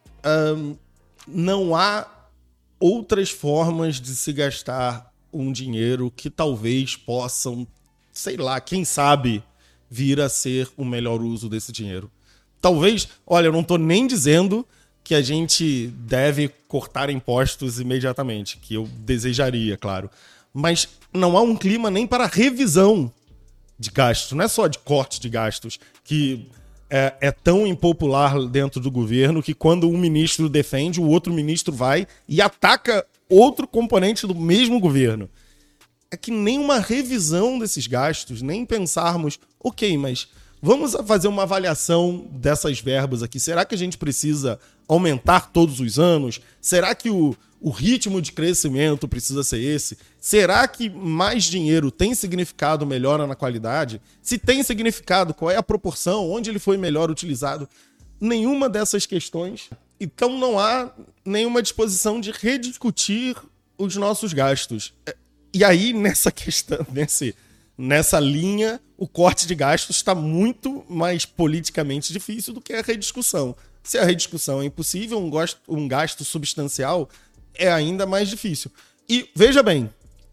não há outras formas de se gastar um dinheiro que talvez possam, sei lá, quem sabe, vir a ser o melhor uso desse dinheiro. Talvez, olha, eu não estou nem dizendo que a gente deve cortar impostos imediatamente, que eu desejaria, claro. Mas não há um clima nem para revisão de gastos, não é só de corte de gastos, que é tão impopular dentro do governo que quando um ministro defende, o outro ministro vai e ataca outro componente do mesmo governo. É que nem uma revisão desses gastos, nem pensarmos, ok, mas vamos fazer uma avaliação dessas verbas aqui. Será que a gente precisa aumentar todos os anos? Será que o ritmo de crescimento precisa ser esse? Será que mais dinheiro tem significado melhora na qualidade? Se tem significado, qual é a proporção? Onde ele foi melhor utilizado? Nenhuma dessas questões. Então não há nenhuma disposição de rediscutir os nossos gastos. E aí, nessa questão, nessa linha, o corte de gastos está muito mais politicamente difícil do que a rediscussão. Se a rediscussão é impossível, um gasto substancial é ainda mais difícil. E, veja bem,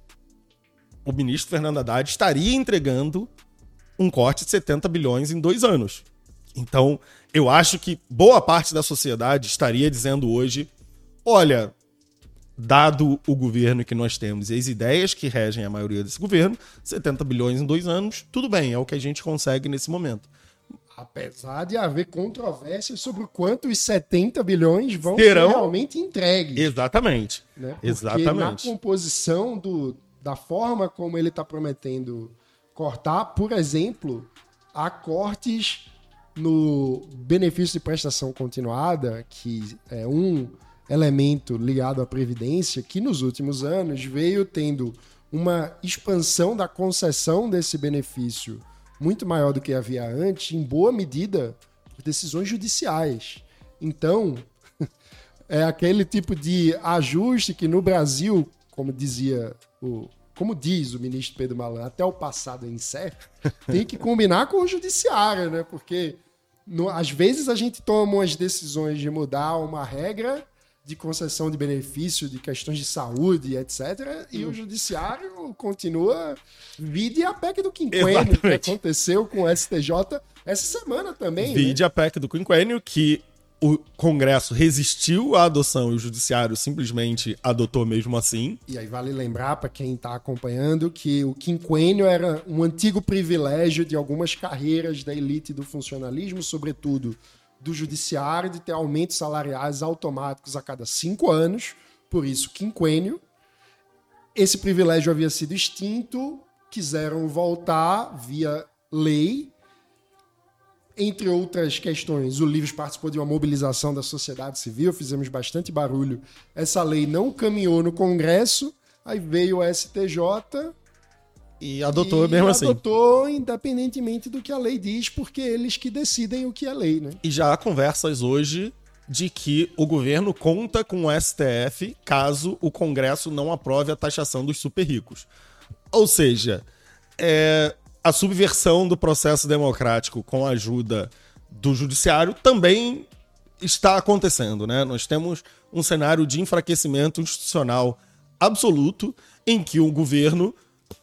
o ministro Fernando Haddad estaria entregando um corte de 70 bilhões em 2 anos. Então, eu acho que boa parte da sociedade estaria dizendo hoje, olha, dado o governo que nós temos e as ideias que regem a maioria desse governo, 70 bilhões em 2 anos, tudo bem, é o que a gente consegue nesse momento.
Apesar de haver controvérsias sobre o quanto os 70 bilhões vão ser realmente entregues.
Exatamente.
Né? Porque
Exatamente.
na composição da forma como ele está prometendo cortar, por exemplo, há cortes no benefício de prestação continuada, que é um elemento ligado à Previdência, que nos últimos anos veio tendo uma expansão da concessão desse benefício muito maior do que havia antes, em boa medida por decisões judiciais. Então, é aquele tipo de ajuste que no Brasil, como dizia o como diz o ministro Pedro Malan, até o passado é incerto, tem que combinar com o judiciário, né? Porque às vezes a gente toma umas decisões de mudar uma regra de concessão de benefício, de questões de saúde, etc. E o judiciário continua. Vide a PEC do quinquênio, que aconteceu com o STJ essa semana também.
Vide, né? A PEC do quinquênio, que o Congresso resistiu à adoção e o Judiciário simplesmente adotou mesmo assim.
E aí vale lembrar, para quem está acompanhando, que o quinquênio era um antigo privilégio de algumas carreiras da elite do funcionalismo, sobretudo do Judiciário, de ter aumentos salariais automáticos a cada 5 anos, por isso quinquênio. Esse privilégio havia sido extinto, quiseram voltar via lei. Entre outras questões, o Livres participou de uma mobilização da sociedade civil, fizemos bastante barulho. Essa lei não caminhou no Congresso, aí veio o STJ
e adotou mesmo assim.
Adotou independentemente do que a lei diz, porque eles que decidem o que é lei, né?
E já há conversas hoje de que o governo conta com o STF caso o Congresso não aprove a taxação dos super ricos. Ou seja, a subversão do processo democrático com a ajuda do judiciário também está acontecendo, né? Nós temos um cenário de enfraquecimento institucional absoluto em que o governo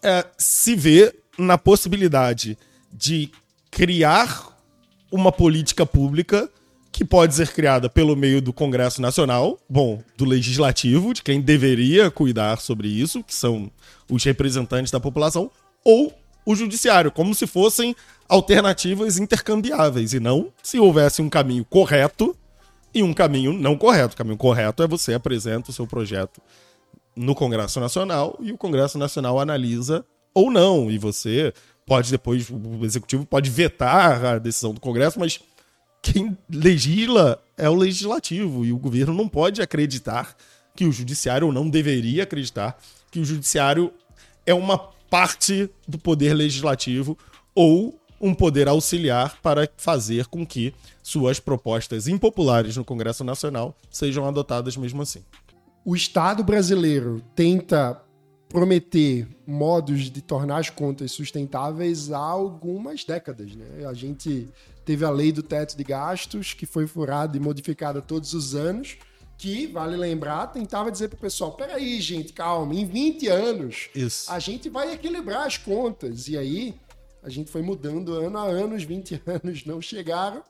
se vê na possibilidade de criar uma política pública que pode ser criada pelo meio do Congresso Nacional, do Legislativo, de quem deveria cuidar sobre isso, que são os representantes da população, ou o judiciário, como se fossem alternativas intercambiáveis, e não se houvesse um caminho correto e um caminho não correto. O caminho correto é você apresenta o seu projeto no Congresso Nacional e o Congresso Nacional analisa ou não, e você pode depois, o Executivo pode vetar a decisão do Congresso, mas quem legisla é o Legislativo, e o governo não pode acreditar que o Judiciário, ou não deveria acreditar, que o Judiciário é uma parte do poder legislativo ou um poder auxiliar para fazer com que suas propostas impopulares no Congresso Nacional sejam adotadas mesmo assim.
O Estado brasileiro tenta prometer modos de tornar as contas sustentáveis há algumas décadas, né? A gente teve a lei do teto de gastos, que foi furada e modificada todos os anos, que, vale lembrar, tentava dizer pro pessoal, peraí, gente, calma, em 20 anos a gente vai equilibrar as contas. E aí a gente foi mudando ano a ano, os 20 anos não chegaram.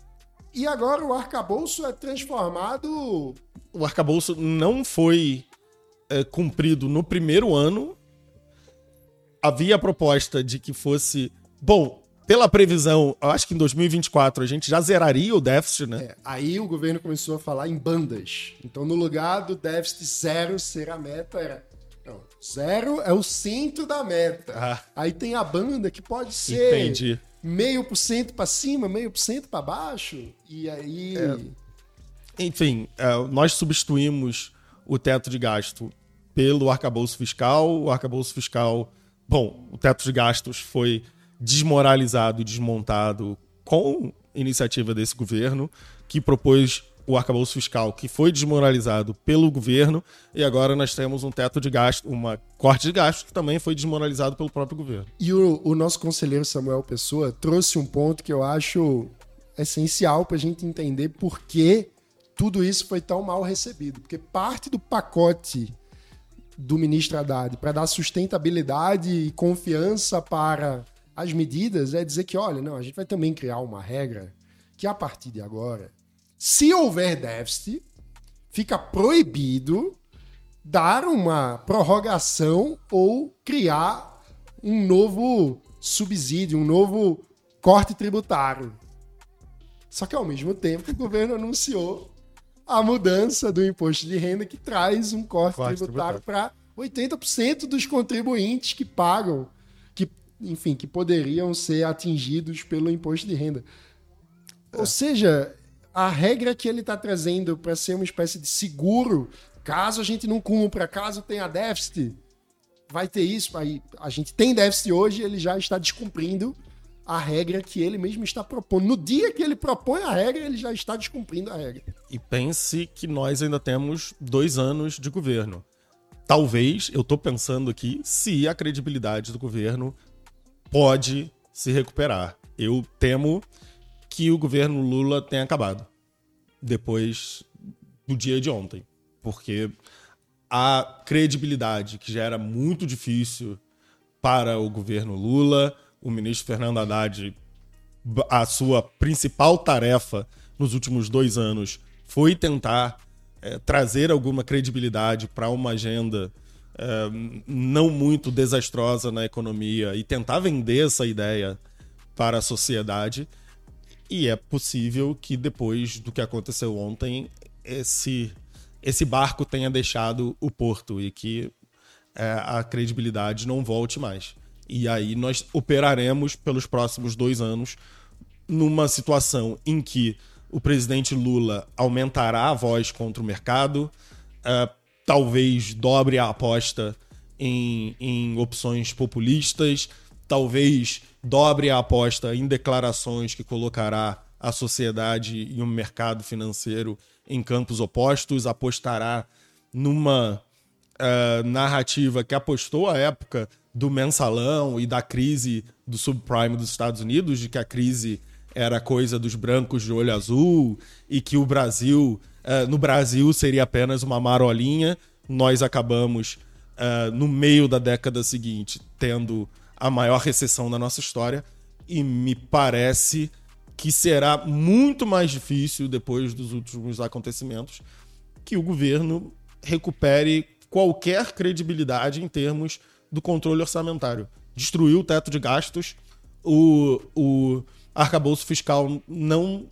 E agora o arcabouço é transformado...
O arcabouço não foi cumprido no primeiro ano. Havia a proposta de que fosse... Pela previsão, eu acho que em 2024 a gente já zeraria o déficit, né?
Aí o governo começou a falar em bandas. Então, no lugar do déficit zero ser a meta, era... Não, zero é o centro da meta. Aí tem a banda que pode ser 0,5% para cima, 0,5% para baixo. E aí...
Enfim, nós substituímos o teto de gasto pelo arcabouço fiscal. O arcabouço fiscal... o teto de gastos foi desmoralizado e desmontado com iniciativa desse governo, que propôs o arcabouço fiscal, que foi desmoralizado pelo governo, e agora nós temos um teto de gasto, uma corte de gastos que também foi desmoralizado pelo próprio governo.
E o nosso conselheiro Samuel Pessoa trouxe um ponto que eu acho essencial para a gente entender por que tudo isso foi tão mal recebido. Porque parte do pacote do ministro Haddad para dar sustentabilidade e confiança para as medidas é dizer que, olha, não, a gente vai também criar uma regra que a partir de agora, se houver déficit, fica proibido dar uma prorrogação ou criar um novo subsídio, um novo corte tributário. Só que ao mesmo tempo o governo anunciou a mudança do imposto de renda que traz um corte tributário para 80% dos contribuintes que pagam, que poderiam ser atingidos pelo imposto de renda. Ou seja, a regra que ele está trazendo para ser uma espécie de seguro, caso a gente não cumpra, caso tenha déficit, vai ter isso. Aí a gente tem déficit hoje, ele já está descumprindo a regra que ele mesmo está propondo. No dia que ele propõe a regra, ele já está descumprindo a regra.
E pense que nós ainda temos 2 anos de governo. talvez, eu tô pensando aqui, se a credibilidade do governo pode se recuperar. Eu temo que o governo Lula tenha acabado depois do dia de ontem, porque a credibilidade que já era muito difícil para o governo Lula, o ministro Fernando Haddad, a sua principal tarefa nos últimos 2 anos foi tentar trazer alguma credibilidade para uma agenda não muito desastrosa na economia e tentar vender essa ideia para a sociedade. E é possível que depois do que aconteceu ontem, esse barco tenha deixado o porto e que a credibilidade não volte mais. E aí nós operaremos pelos próximos 2 anos numa situação em que o presidente Lula aumentará a voz contra o mercado, talvez dobre a aposta em opções populistas, talvez dobre a aposta em declarações que colocará a sociedade e o mercado financeiro em campos opostos, apostará numa narrativa que apostou à época do mensalão e da crise do subprime dos Estados Unidos, de que a crise era coisa dos brancos de olho azul e que o Brasil, no Brasil seria apenas uma marolinha. Nós acabamos, no meio da década seguinte, tendo a maior recessão da nossa história e me parece que será muito mais difícil, depois dos últimos acontecimentos, que o governo recupere qualquer credibilidade em termos do controle orçamentário. Destruiu o teto de gastos, o arcabouço fiscal não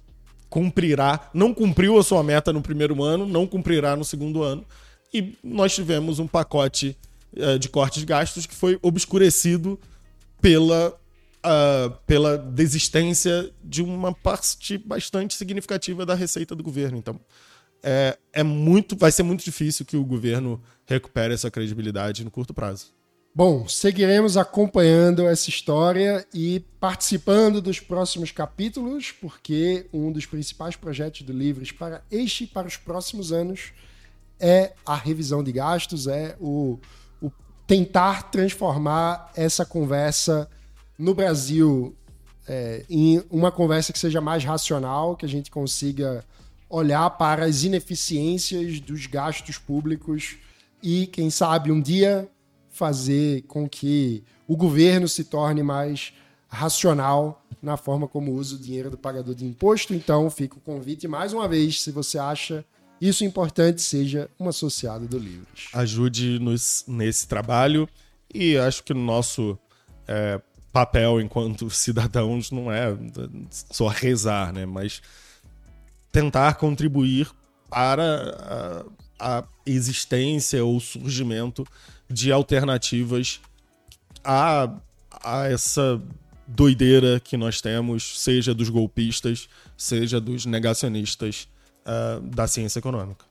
cumpriu a sua meta no primeiro ano, não cumprirá no segundo ano, e nós tivemos um pacote de cortes de gastos que foi obscurecido pela desistência de uma parte bastante significativa da receita do governo. Então, vai ser muito difícil que o governo recupere essa credibilidade no curto prazo.
Bom, seguiremos acompanhando essa história e participando dos próximos capítulos, porque um dos principais projetos do Livres para os próximos anos é a revisão de gastos, é o tentar transformar essa conversa no Brasil em uma conversa que seja mais racional, que a gente consiga olhar para as ineficiências dos gastos públicos e, quem sabe, um dia fazer com que o governo se torne mais racional na forma como usa o dinheiro do pagador de imposto. Então, fica o convite mais uma vez, se você acha isso importante, seja um associado do Livres.
Ajude-nos nesse trabalho e acho que o nosso papel enquanto cidadãos não é só rezar, né? Mas tentar contribuir para a existência ou surgimento de alternativas a essa doideira que nós temos, seja dos golpistas, seja dos negacionistas da ciência econômica.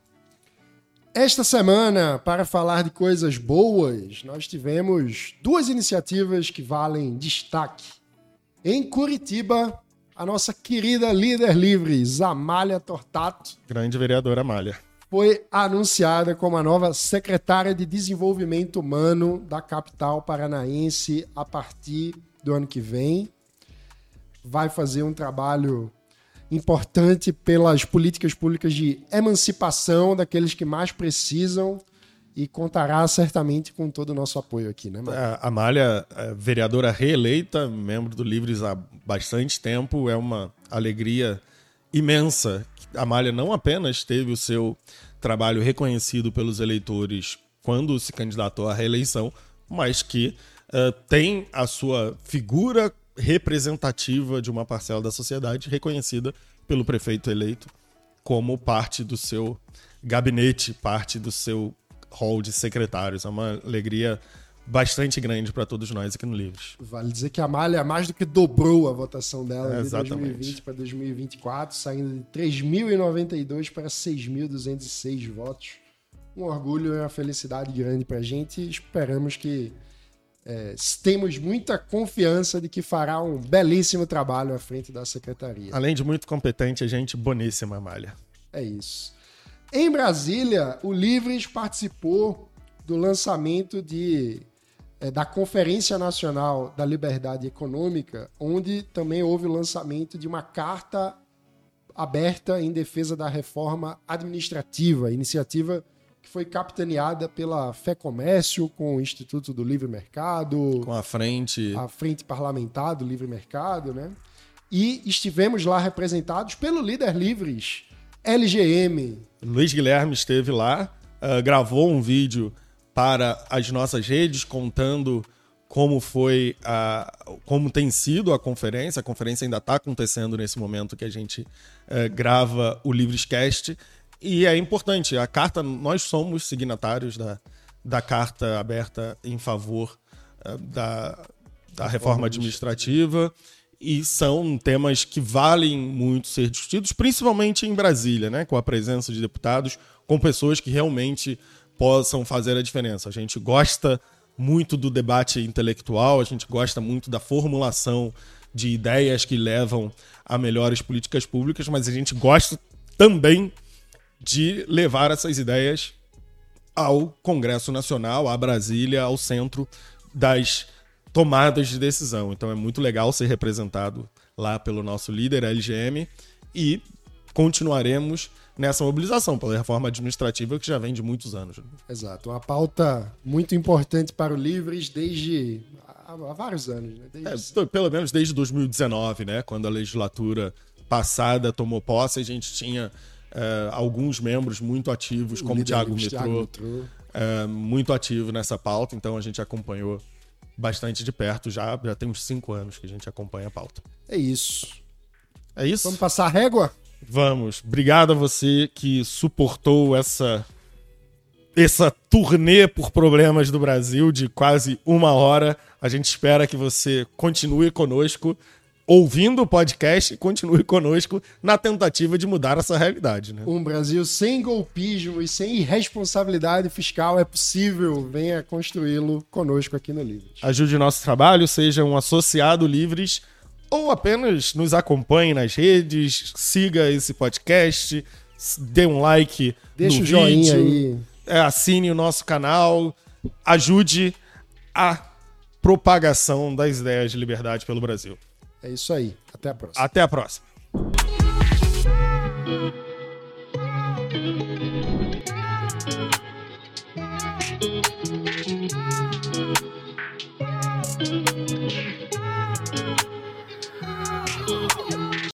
Esta semana, para falar de coisas boas, nós tivemos 2 iniciativas que valem destaque. Em Curitiba, a nossa querida líder Livres, Amália Tortato,
Grande vereadora Amália,
foi anunciada como a nova secretária de Desenvolvimento Humano da capital paranaense a partir do ano que vem. Vai fazer um trabalho importante pelas políticas públicas de emancipação daqueles que mais precisam e contará certamente com todo o nosso apoio aqui, né, Mário?
A Amália, vereadora reeleita, membro do Livres há bastante tempo, é uma alegria imensa. A Amália não apenas teve o seu trabalho reconhecido pelos eleitores quando se candidatou à reeleição, mas que tem a sua figura representativa de uma parcela da sociedade reconhecida pelo prefeito eleito como parte do seu gabinete, parte do seu hall de secretários. É uma alegria bastante grande para todos nós aqui no Livres.
Vale dizer que a Amália mais do que dobrou a votação dela de
Exatamente.
2020 para 2024, saindo de 3.092 para 6.206 votos. Um orgulho e uma felicidade grande para a gente. Esperamos que temos muita confiança de que fará um belíssimo trabalho à frente da secretaria.
Além de muito competente, a gente boníssima, Amália.
É isso. Em Brasília, o Livres participou do lançamento da Conferência Nacional da Liberdade Econômica, onde também houve o lançamento de uma carta aberta em defesa da reforma administrativa, iniciativa que foi capitaneada pela FEComércio, com o Instituto do Livre Mercado,
com a Frente
Parlamentar do Livre Mercado, né? E estivemos lá representados pelo Líder Livres, LGM.
Luiz Guilherme esteve lá, gravou um vídeo para as nossas redes contando como tem sido a conferência. A conferência ainda está acontecendo nesse momento que a gente grava o Livrescast. E é importante, a carta, nós somos signatários da carta aberta em favor da reforma administrativa, e são temas que valem muito ser discutidos, principalmente em Brasília, né, com a presença de deputados, com pessoas que realmente possam fazer a diferença. A gente gosta muito do debate intelectual, a gente gosta muito da formulação de ideias que levam a melhores políticas públicas, mas a gente gosta também de levar essas ideias ao Congresso Nacional, a Brasília, ao centro das tomadas de decisão. Então é muito legal ser representado lá pelo nosso líder, a LGM, e continuaremos nessa mobilização pela reforma administrativa que já vem de muitos anos.
Exato, uma pauta muito importante para o Livres desde há vários anos. Né?
Pelo menos desde 2019, né? Quando a legislatura passada tomou posse, a gente tinha alguns membros muito ativos, como o Thiago Mitrô, muito ativo nessa pauta, então a gente acompanhou bastante de perto, já tem uns 5 anos que a gente acompanha a pauta.
É isso.
É isso?
Vamos passar a régua?
Vamos. Obrigado a você que suportou essa turnê por problemas do Brasil de quase 1 hora. A gente espera que você continue conosco, ouvindo o podcast, e continue conosco na tentativa de mudar essa realidade, né?
Um Brasil sem golpismo e sem irresponsabilidade fiscal é possível. Venha construí-lo conosco aqui no Livres.
Ajude nosso trabalho, seja um associado Livres ou apenas nos acompanhe nas redes, siga esse podcast, dê um like,
deixa
no
o joinha
vídeo,
aí,
assine o nosso canal, ajude a propagação das ideias de liberdade pelo Brasil.
É isso aí. Até a próxima.
Até a próxima.